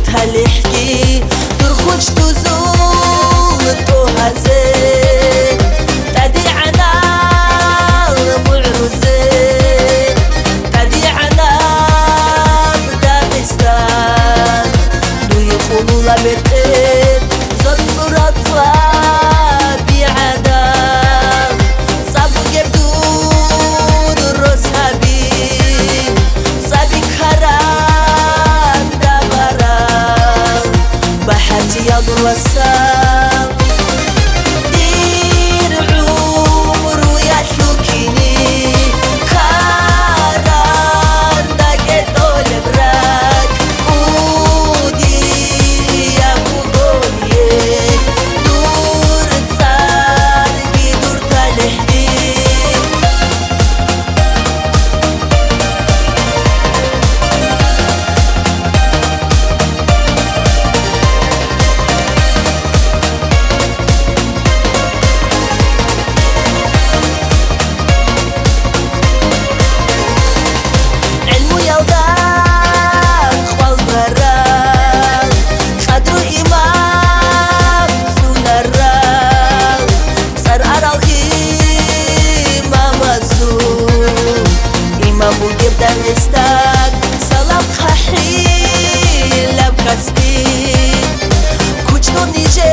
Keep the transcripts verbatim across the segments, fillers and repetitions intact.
تلحكي ترخوش تزول توهزي تدي عنا معروزي تدي عنا بداغستان دو يقولوا لبتين زد صورة صابي عدام صابو يبدون الرسابي صابي كرام دغرام بحاتي يا الوسام دير عمر ويا شوكيني كاران داقت أول براك ودي يا بوغوني دور تصار بدور تلحدي داغستان سلام خحيل لبكسبي كوچتو نيجي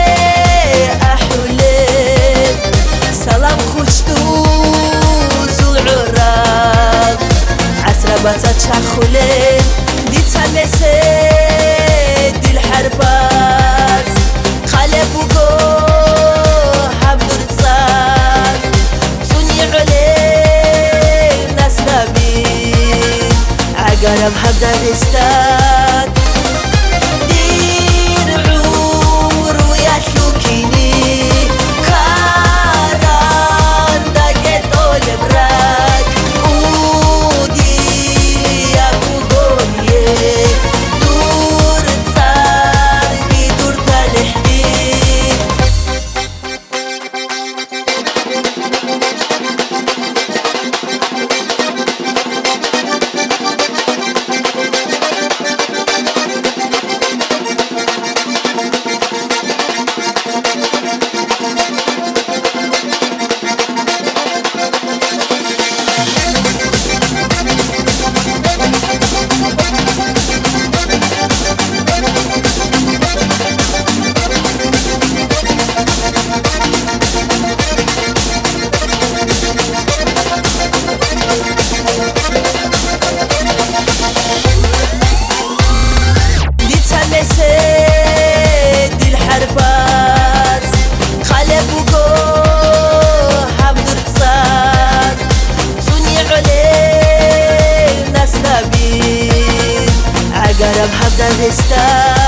أحولين سلام خوشتو زول عراق عسرة باتت شاخولين دي تنسي دي الحربات خالب وقو حبدو رتصان توني علين ناس نبي عقرب حب داغستان دير عمر ويا شوكيني كاران داقت أول براك ودي يا بوغوني دور تصار بدور تلحدي دي الحربات خالب وقو حبدو رتصان توني عليه ناس نبي عقرب حب داغستان